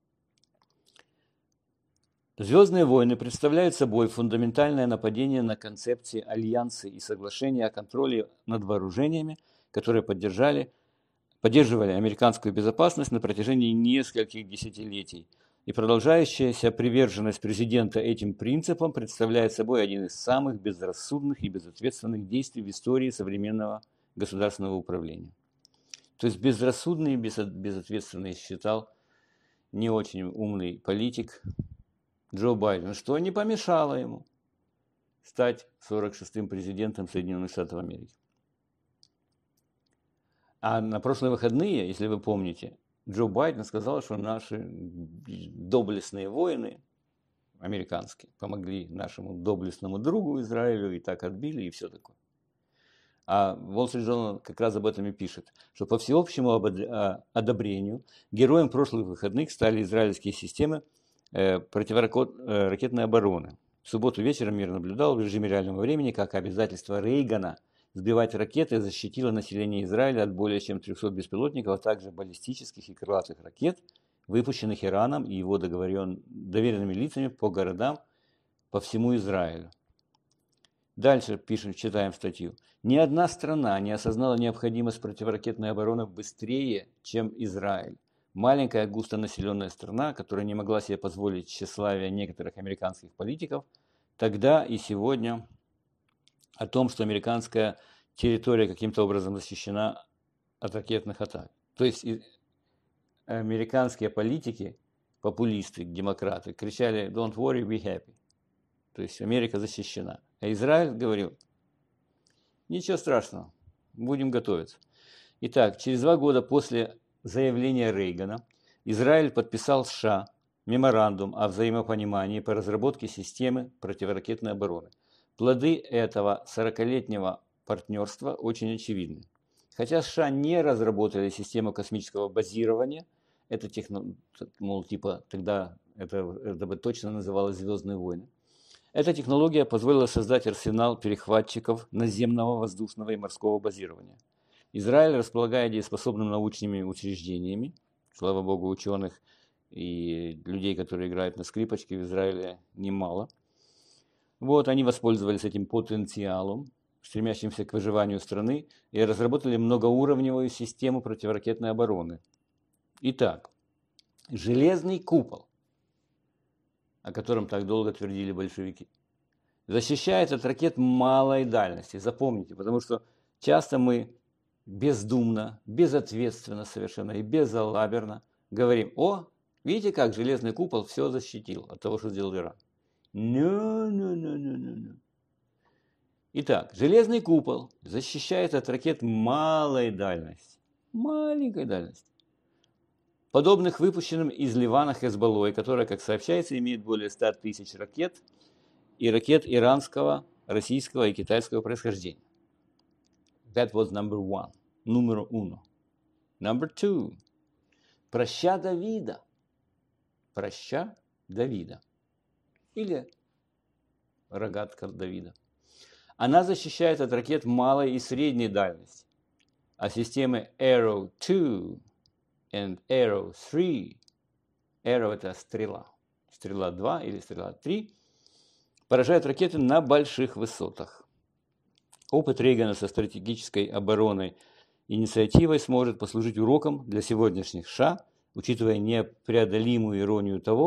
«Звездные войны представляют собой фундаментальное нападение на концепции альянса и соглашения о контроле над вооружениями, которые поддерживали американскую безопасность на протяжении нескольких десятилетий. И продолжающаяся приверженность президента этим принципам представляет собой один из самых безрассудных и безответственных действий в истории современного государственного управления». То есть безрассудный и безответственный считал не очень умный политик Джо Байден, что не помешало ему стать 46-м президентом Соединенных Штатов Америки. А на прошлые выходные, если вы помните, Джо Байден сказал, что наши доблестные воины, американские, помогли нашему доблестному другу Израилю и так отбили, и все такое. А Wall Street Journal как раз об этом и пишет, что по всеобщему одобрению героем прошлых выходных стали израильские системы противоракетной обороны. В субботу вечером мир наблюдал в режиме реального времени, как обязательство Рейгана сбивать ракеты защитило население Израиля от более чем 300 беспилотников, а также баллистических и крылатых ракет, выпущенных Ираном и его доверенными лицами по городам по всему Израилю. Дальше читаем статью. Ни одна страна не осознала необходимость противоракетной обороны быстрее, чем Израиль. Маленькая густонаселенная страна, которая не могла себе позволить тщеславие некоторых американских политиков, тогда и сегодня о том, что американская территория каким-то образом защищена от ракетных атак. То есть американские политики, популисты, демократы кричали «Don't worry, be happy». То есть Америка защищена. А Израиль говорил «Ничего страшного, будем готовиться». Итак, через 2 года после заявления Рейгана Израиль подписал с США меморандум о взаимопонимании по разработке системы противоракетной обороны. Плоды этого 40-летнего партнерства очень очевидны. Хотя США не разработали систему космического базирования, это тогда это бы точно называлось «Звездные войны», эта технология позволила создать арсенал перехватчиков наземного, воздушного и морского базирования. Израиль, располагая дееспособными научными учреждениями, слава богу, ученых и людей, которые играют на скрипочке в Израиле, немало. Вот, они воспользовались этим потенциалом, стремящимся к выживанию страны, и разработали многоуровневую систему противоракетной обороны. Итак, железный купол, о котором так долго твердили большевики, защищает от ракет малой дальности. Запомните, потому что часто мы бездумно, безответственно совершенно и безалаберно говорим: о, видите, как железный купол все защитил от того, что сделал Иран. No. Итак, железный купол защищает от ракет малой дальности. Маленькой дальности. Подобных выпущенным из Ливана Хезболлой, которая, как сообщается, имеет более 100 тысяч ракет, и ракет иранского, российского и китайского происхождения. That was number one. Número uno. Number two. Проща Давида. Проща Давида. Или рогатка Давида. Она защищает от ракет малой и средней дальности. А системы Arrow 2 и Arrow 3, Arrow это стрела, стрела 2 или стрела 3, поражают ракеты на больших высотах. Опыт Рейгана со стратегической оборонной инициативой сможет послужить уроком для сегодняшних США, учитывая непреодолимую иронию того,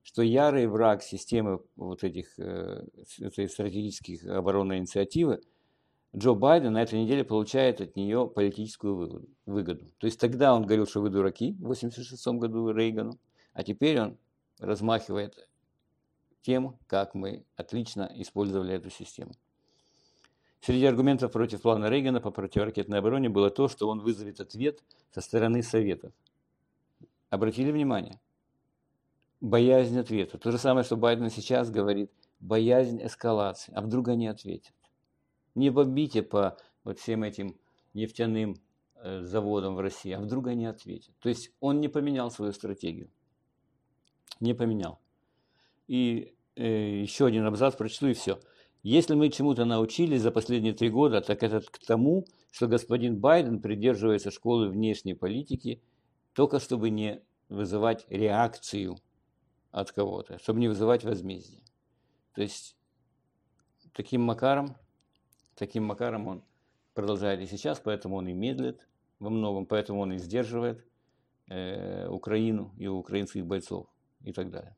что ярый враг системы вот этих этой стратегических оборонной инициативы, Джо Байден на этой неделе получает от нее политическую выгоду. То есть тогда он говорил, что вы дураки, в 1986 году Рейгану, а теперь он размахивает тем, как мы отлично использовали эту систему. Среди аргументов против плана Рейгана по противоракетной обороне было то, что он вызовет ответ со стороны Советов. Обратили внимание? Боязнь ответа. То же самое, что Байден сейчас говорит, боязнь эскалации. А вдруг они ответят? Не бомбите по вот всем этим нефтяным заводам в России, а вдруг они ответят. То есть он не поменял свою стратегию. Не поменял. И еще один абзац прочту и все. Если мы чему-то научились за последние 3 года, так это к тому, что господин Байден придерживается школы внешней политики, только чтобы не вызывать реакцию от кого-то, чтобы не вызывать возмездие. То есть таким макаром он продолжает и сейчас, поэтому он и медлит во многом, поэтому он и сдерживает Украину и украинских бойцов и так далее.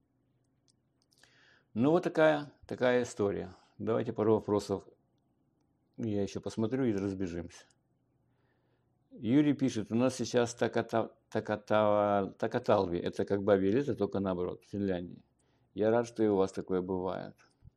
Ну вот такая история. Давайте пару вопросов я еще посмотрю и разбежимся. Юрий пишет, у нас сейчас Такаталви, это как бабье лето, только наоборот, в Финляндии. Я рад, что и у вас такое бывает.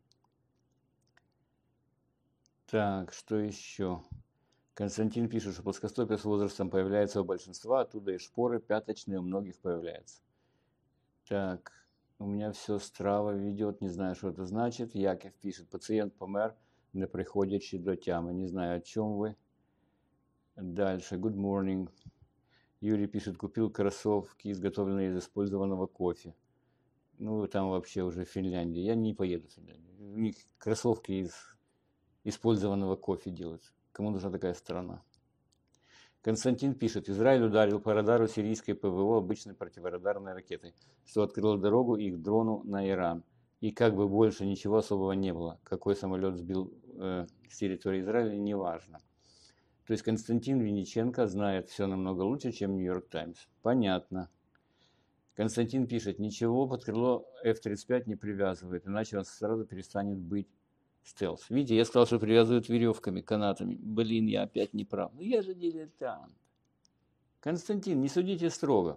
Так, что еще? Константин пишет, что плоскостопие с возрастом появляется у большинства, оттуда и шпоры пяточные у многих появляются. Так, у меня все страва ведет, не знаю, что это значит. Яков пишет, пациент помер, не приходячи до тями. Не знаю, о чем вы. Дальше, good morning. Юрий пишет, купил кроссовки, изготовленные из использованного кофе. Ну, там вообще уже Финляндия. Я не поеду в Финляндию. У них кроссовки из использованного кофе делают. Кому нужна такая страна? Константин пишет, Израиль ударил по радару сирийской ПВО обычной противорадарной ракетой, что открыло дорогу их дрону на Иран. И как бы больше ничего особого не было. Какой самолет сбил с территории Израиля, неважно. То есть Константин Винниченко знает все намного лучше, чем Нью-Йорк Таймс. Понятно. Константин пишет, ничего под крыло F-35 не привязывает, иначе он сразу перестанет быть стелс. Видите, я сказал, что привязывают веревками, канатами. Блин, я опять не прав. Ну я же дилетант. Константин, не судите строго.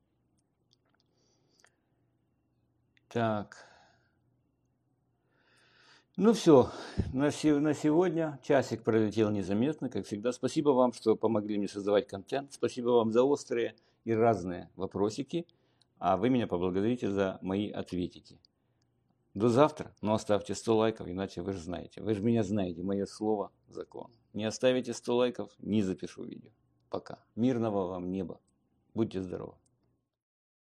Так. Ну все, на сегодня часик пролетел незаметно, как всегда. Спасибо вам, что помогли мне создавать контент. Спасибо вам за острые и разные вопросики. А вы меня поблагодарите за мои ответики. До завтра, но оставьте 100 лайков, иначе вы же знаете. Вы же меня знаете, мое слово – закон. Не оставите 100 лайков, не запишу видео. Пока. Мирного вам неба. Будьте здоровы.